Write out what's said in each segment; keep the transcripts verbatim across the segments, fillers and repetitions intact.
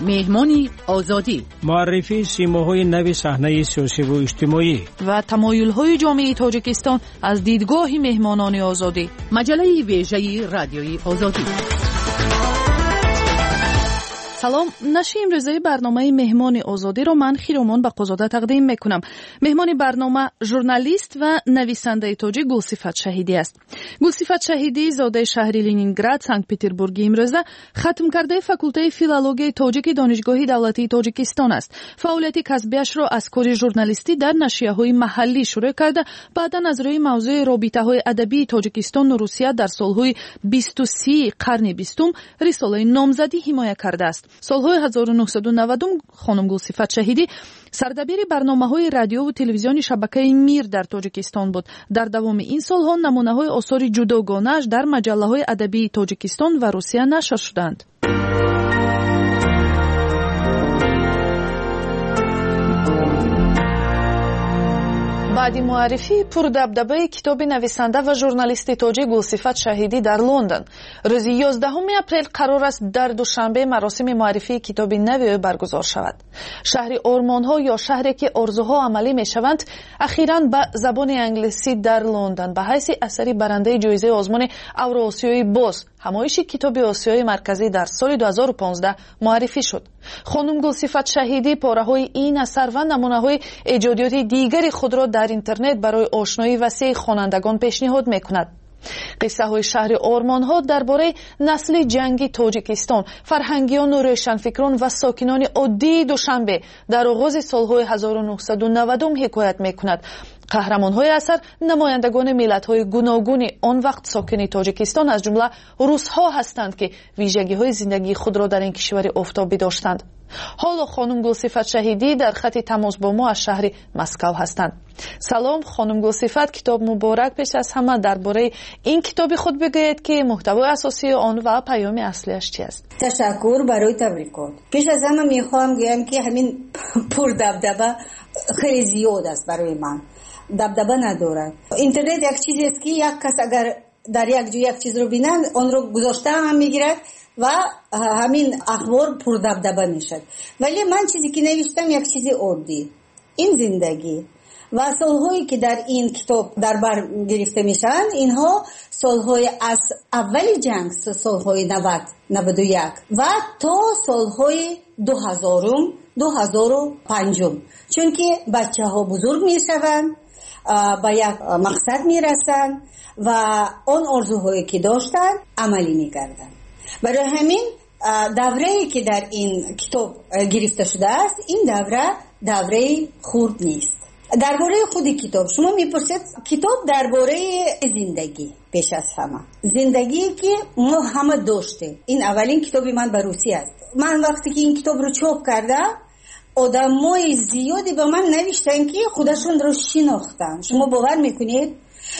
مهمانی آزادی، معرفی سیماهای نو صحنه سیاسی و اجتماعی و تمایل‌های جامعه تاجیکستان از دیدگاه مهمانان آزادی. مجله ویژه رادیوی آزادی. سلام، نشر امروزه برنامه مهمان آزادی رو من خیرومان بقازاده تقدیم میکنم. مهمان برنامه ژورنالیست و نویسنده تاجیک گلصفت شهیدی است. گلصفت شهیدی زاده شهر لنینگراد، سانت پتربورگ امروزه ختم کرده فاکولته فیلولوژی تاجیک دانشگاه دولتی تاجیکستان است. فعالیت کسبیش را از کار ژورنالیستی در نشریه‌های محلی شروع کرده، بعدا از روی موضوع رابطه‌های ادبی تاجیکستان و روسیه در سالهای بیست و سه قرن بیستم رساله نامزدی حمایت کرده است. سالهای هزار و نهصد و نود خانم گلصفت شهیدی سردبیر برنامه‌های رادیو و تلویزیون شبکه میر در تاجیکستان بود. در دوام این سالها نمونه‌های آثار جداگانه‌اش در مجله‌های ادبی تاجیکستان و روسیه نشر شدند. بعد معرفی پردبدبه کتاب نویسنده و ژورنالیست تاجیک گلصفت شهیدی در لندن، روز یازدهم اپریل قرار است در دوشنبه مراسم معرفی کتاب نوی برگزار شود. شهر آرمان‌ها یا شهری که آرزوها عملی می‌شوند اخیراً به زبان انگلیسی در لندن به حیث اثری برنده جایزه آزمون اوراسیایی باز همایش کتاب آسیای مرکزی در سال دو هزار و پانزده معرفی شد. خانم گلصفت شهیدی پاره‌های این اثر و نمونه‌های ایجادیات دیگری خود را در اینترنت برای آشنایی وسیع خوانندگان پیشنهاد می‌کند. قصه های شهر آرمان‌ها درباره نسل جنگی تاجیکستان، فرهنگیان و روشنفکران و ساکنان عادی دوشنبه در آغاز سالهای هزار و نهصد و نود حکایت می‌کند. قهرمان‌های اثر نمایندگان ملت‌های گوناگون آن وقت ساکن تاجیکستان از جمله روس‌ها هستند که ویژگی‌های زندگی خود را در این کشور آفتابی داشتند. حالا خانم گلصفت شهیدی در خط تماس با ما از شهر مسکو هستند. سلام خانم گلصفت، کتاب مبارک. پیش از همه درباره این کتاب خود بگویید که محتوای اساسی آن و پیام اصلیش چی است؟ تشکر برای تبریکات. پیش از همه میخوام بگم که همین پردبدبه خیلی زیاد است برای من. دبدبه ندارد. اینترنت یک چیزی است که یک کس اگر در یک جای یک چیز رو بینند آن رو گذاشته هم میگیرد و همین اخبار پردبدبه میشد. ولی من چیزی که نوشتم یک چیزی عادی، این زندگی و سالهایی که در این کتاب در بر گرفته میشن، اینها سالهای از اول جنگ، سالهای نود نود و یک و تا سالهای دو هزارم دو هزار و پنجم، چون که بچه ها بزرگ میشوند، به یک مقصد میرسند و آن آرزوهایی که داشتن عملی میگردن. برای همین دوره‌ای که در این کتاب گرفته شده است، این دوره دوره خرد نیست. درباره خود کتاب شما میپرسید، کتاب درباره زندگی، پیش از همه زندگی که ما همه داشتیم. این اولین کتابی من به روسی است. من وقتی که این کتاب رو چاپ کردم، آدمای زیادی به من نوشتن که خودشون رو شناختن. شما باور میکنید؟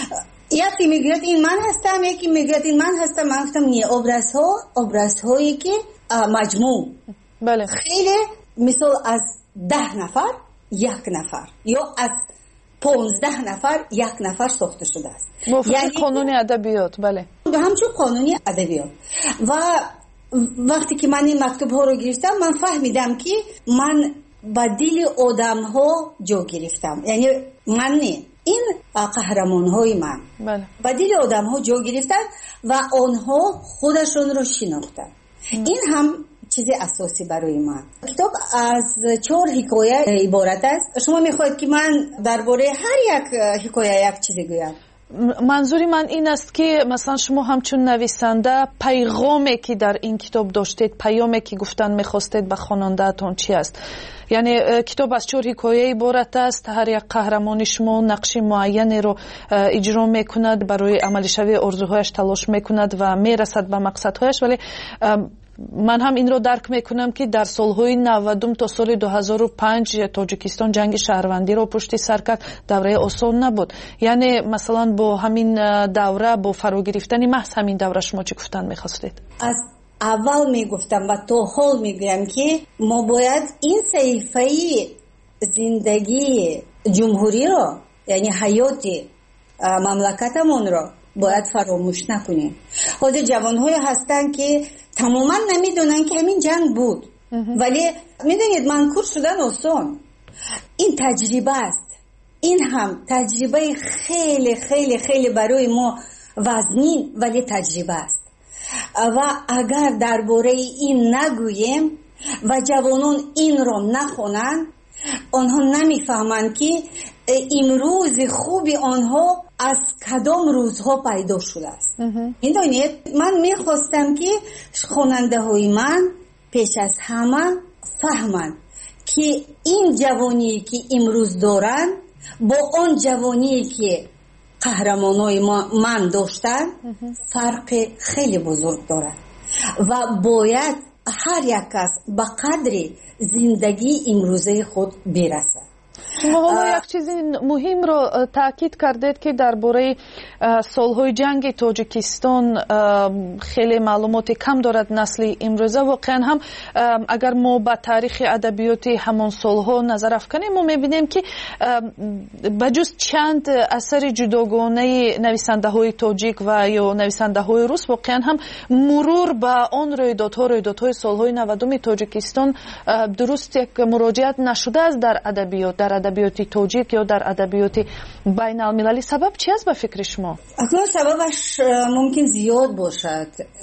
یکی میگوید این من هستم، یکی میگوید این من هستم. من گفتم نه، ابرازها ابرازهایی که مجموع بله خیلی مثال از ده نفر یک نفر یا از پانزده نفر یک نفر ساخته شده است. یعنی قانون ادبیات. بله همچون قانونی ادبیات. و وقتی که من این مکتوب ها رو گرفتم، من فهمیدم که من با دل آدم ها جا گرفتم. یعنی من نه، این قهرمان های من بله. با دل آدم ها جا گرفتن و آنها خودشون رو شناختن. این هم چیز اساسی برای من. کتاب از چهار حکایه عبارت است. شما میخواید که من درباره هر یک حکایه یک چیزی گویم؟ منظوری من این است که مثلا شما همچون نویسنده پیغامی که در این کتاب داشتید، پیامی که گفتن میخواستید به خواننده‌تان چی است؟ یعنی کتاب از چهار حکایه عبارت است، هر یک قهرمان شما نقش معینی رو اجرا میکند، برای عملی شوی آرزوهایش تلاش میکند و میرسد به مقصدهایش. ولی من هم این رو درک میکنم که در سالهای نود تا سال دو هزار و پنج تاجیکستان جنگ شهروندی رو پشت سر کرد. دوره آسان نبود. یعنی مثلا با همین دوره، با فرا گرفتن محض همین دوره شما چی گفتن میخواستید؟ از اول میگفتم و تا حال میگویم که ما باید این صحیفه زندگی جمهوری رو، یعنی حیات مملکتمون رو باید فراموش نکنیم. حاضر جوان‌های هستن که تماما نمیدونن که همین جنگ بود. ولی میدونید منکور شدن آسان، این تجربه است. این هم تجربه خیلی خیلی خیلی برای ما وزنین ولی تجربه است و اگر درباره این نگوییم و جوانان این را نخونند، آنها نمیفهمند که امروز خوبی آنها از کدام روزها پیدا شده است. میدونید من میخواستم که خواننده های من پیش از همه فهمند که این جوانی که امروز دارند با آن جوانی که قهرمانای من داشتن فرق خیلی بزرگ دارد و باید هر یک کس به قدر زندگی امروزه خود برسد. شما حالا یک چیز مهم رو تاکید کردید که درباره سالهای جنگ تاجیکستان خیلی معلومات کم دارد نسل امروزه. واقعا هم اگر ما به تاریخ ادبیات همان سالها نظر افکنیم ما میبینیم که بجز چند اثر جداگانه نویسنده های تاجیک و یا نویسنده های روس، واقعا هم مرور به آن رویدادها رویدادهای سالهای نودم تاجیکستان درست یک مراجعت نشده است در ادبیات، در ادبیات تاجیک یا در ادبیات بین المللی. سبب چی است به فکر شما؟ اکنون سببش ممکن زیاد باشد.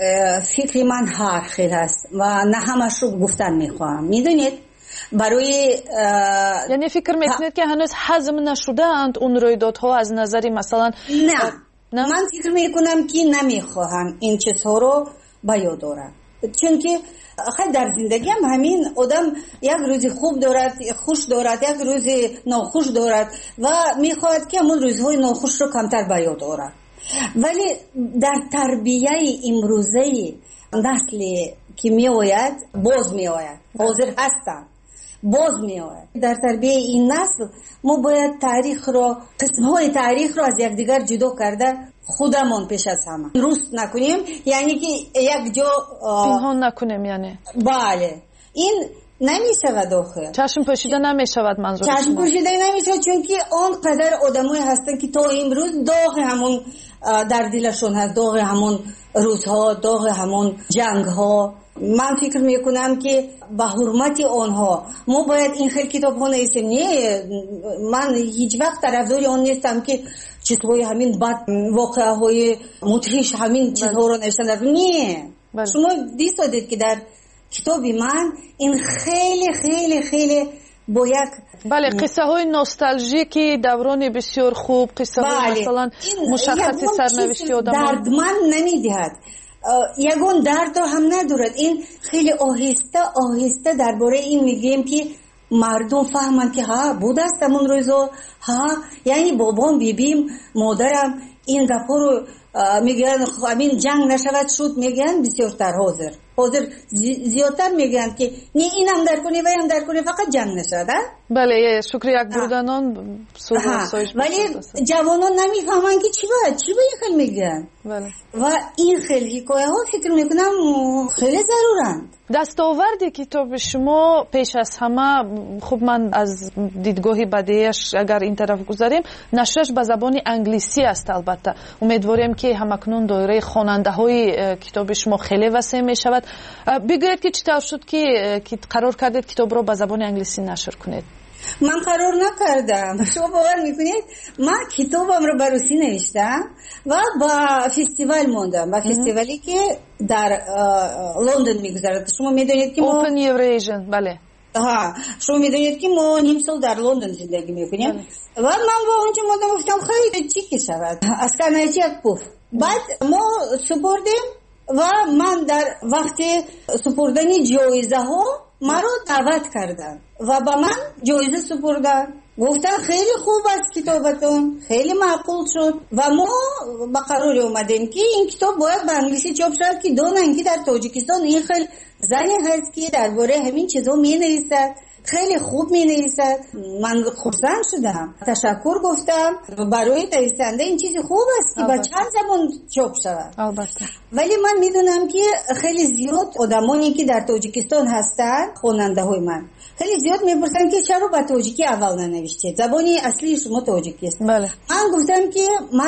فکر من هر خیلی است و نه همش رو گفتن میخواهم. میدونید برای یعنی فکر میکنید که هنوز هضم نشده اند اون رویدادها از نظری مثلا؟ نه, نه؟ من فکر میکنم که نمیخواهم این چیزها رو بیان دارم، چون که خیلی در زندگی هم همین آدم یک روزی خوب دارد، خوش دارد، یک روزی ناخوش دارد و میخواهد که همون روزهای ناخوش رو کمتر بیاد دارد. ولی در تربیه امروزه نسلی که می آید باز می آید، حاضر هستن باز می آید. در تربیه این نسل ما باید تاریخ رو، قسمهای تاریخ رو از یکدیگر جدا کرده خودمون پیش از همه درست نکنیم، یعنی که یک جا پنهان نکنیم. یعنی بله این نمیشود آخه چشم پوشیده نمیشود. منظور چشم پوشیده نمیشود چون که آنقدر آدمایی هستن که تا امروز داغ همون در دلشون هست، داغ همون روزها، داغ همون جنگ ها. من فکر میکنم که به حرمت آنها ما باید این خیلی کتاب ها نویسیم. نه من هیچ وقت طرفدار آن نیستم که چیزهای همین بد واقعه های مدهش همین چیزها رو نوشتن. نه بله. شما دیست دید که در کتاب من این خیلی خیلی خیلی با یک بله قصه های نوستالژیکی دوران بسیار خوب، قصه های بله. مثلا مشخص سرنوشتی آدم دردمند نمیدهد، یگون درد هم ندارد. این خیلی آهسته آهسته درباره این میگیم که مردم فهمند که ها بود است همون روزا، ها یعنی بابام بیبیم مادرم این گپا رو میگن همین جنگ نشود شد، میگن بسیارتر حاضر حاضر زیادتر میگن که نه این هم در کنی و هم در کنی فقط جنگ نشد. بله شکر یک بردنان ولی جوانان نمیفهمن که چی باید چی باید خیلی میگن. بله. و این خیلی حکایه ها فکر میکنم خیلی ضرورند. دستاورد کتاب شما پیش از همه خب من از دیدگاهی بدیش اگر این طرف گذاریم نشرش به زبان انگلیسی است. البته امیدواریم که همکنون دایره خواننده های کتاب شما خیلی وسیع می شود. بگویید که چطور شد که قرار کردید کتاب رو به زبان انگلیسی نشر کنید؟ من قرار نکردم، شما باور میکنید من کتابم رو به روسی نوشتم و با فستیوال موندم، با فستیوالی که در لندن میگذرد. شما میدونید که ما Open Eurasian بله ها شما میدونید که ما نیم سال در لندن زندگی میکنیم و من با اونجا موندم، گفتم خیلی چی که شود از کنایچی یک پوف. بعد ما سپردیم و من در وقت سپردن جایزه ها مرا دعوت کردن و با من جایزه سپردن، گفتن خیلی خوب است کتابتون، خیلی معقول شد و ما با قرار اومدیم که این کتاب باید به انگلیسی چاپ شد که دونن که در تاجیکستان این خیلی زنی هست که درباره همین چیزا می نویسد، خیلی خوب می نویسد. من خرسند شدم، تشکر گفتم برای نویسنده این چیزی خوب است که با چند زبان چاپ شود. البته ولی من میدونم که خیلی زیاد آدمانی که در تاجیکستان هستن خواننده های من خیلی زیاد میپرسن که چرا با تاجیکی اول ننوشتید، زبانی اصلی شما تاجیکی است. بله. من گفتم که من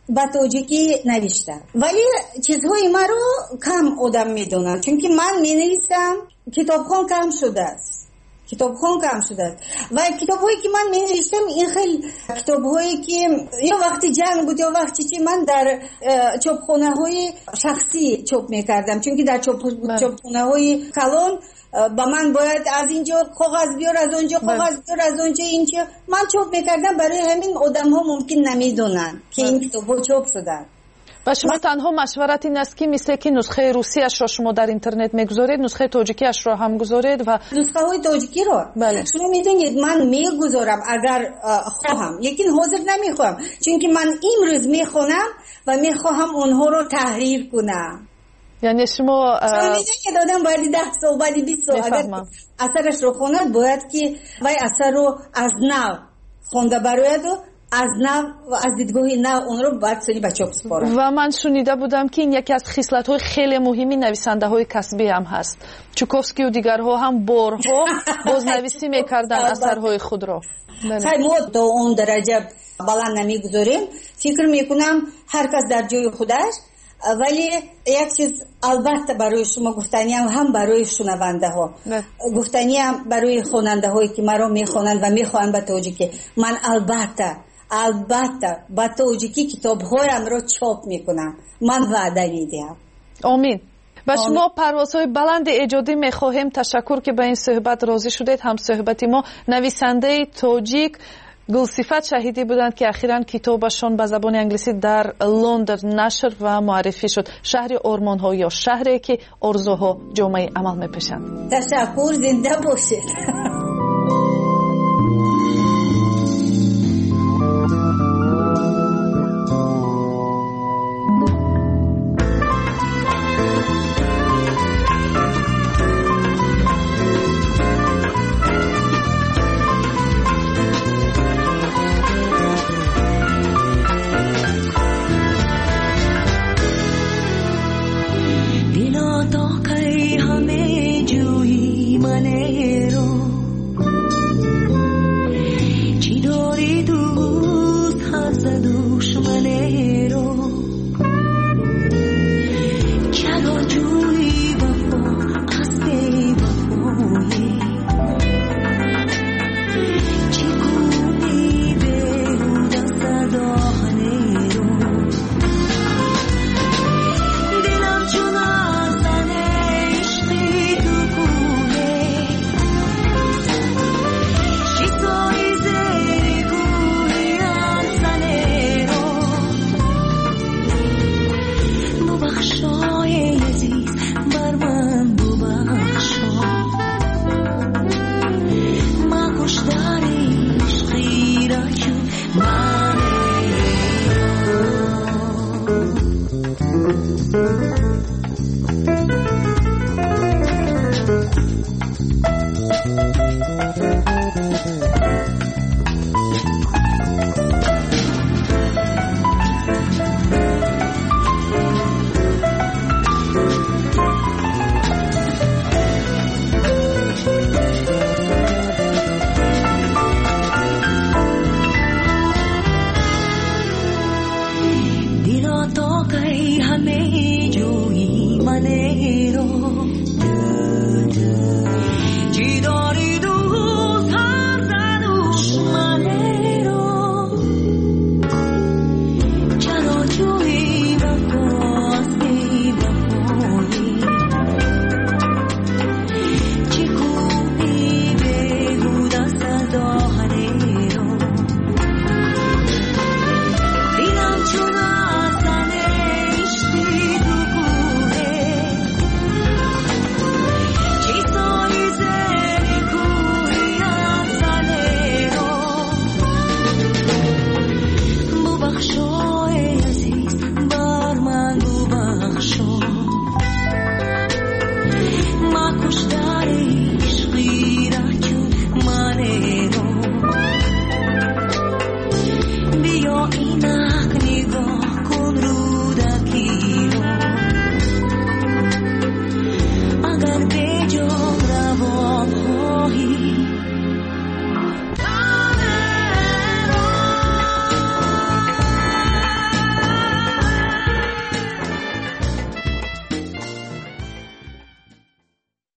با توجیکی نوشته، ولی چیزهای ما رو کم آدم میدونن، چون که من می نویسم کتابخوان کم شده است، کتابخوان کم شده است و کتابهایی که من می نوشتم این خیلی کتابهایی که یا وقتی جنگ بود یا وقتی چی من در چاپخانه های شخصی چاپ میکردم، چون که در چاپخانه های کلان با من باید از اینجا کاغذ بیار، از اونجا کاغذ بیار، از اونجا اینجا من چاپ میکردم. برای همین آدم ها ممکن نمیدونن که این کتاب ها چاپ شدن. و شما تنها مشورت این است که مثل که نسخه روسی اش را شما در اینترنت میگذارید، نسخه تاجیکی اش را هم گذارید و نسخه های تاجیکی را بله. شما میدونید من میگذارم اگر خواهم، لیکن حاضر نمیخوام، چون که من امروز میخونم و میخواهم اونها رو تحریر کنم. یعنی شما میدونید دادم باید ده سال بعد بیست سال اگر اثرش رو خوند باید که وای اثر رو از نو خونده براید و از نو و از دیدگاه نو اون رو باید سری بچه بسپارم. و من شنیده بودم که این یکی از خصلت‌های خیلی مهمی نویسنده های کسبی هم هست. چوکوفسکی و دیگرها هم بارها بازنویسی میکردن اثرهای خود را. خیلی ما تا اون درجه بلند نمیگذاریم، فکر میکنم هر کس در جای خودش، ولی یک چیز البته برای شما گفتنی هم هم برای شنونده ها گفتنی هم برای خواننده هایی که مرا میخوانند و میخوانند به تاجیکی، من البته البته به تاجیکی کتاب هایم را چاپ میکنم، من وعده میدم. آمین. و شما پروازهای بلند ایجادی میخواهیم. تشکر که به این صحبت راضی شدید. هم صحبتی ما نویسنده تاجیک گلصفت شهیدی بودند که اخیراً کتابشان به زبان انگلیسی در لندن نشر و معرفی شد. شهر آرمان‌ها یا شهری که آرزوها جامعه عمل می‌پیشند. تشکر، زنده باشید. ما کشته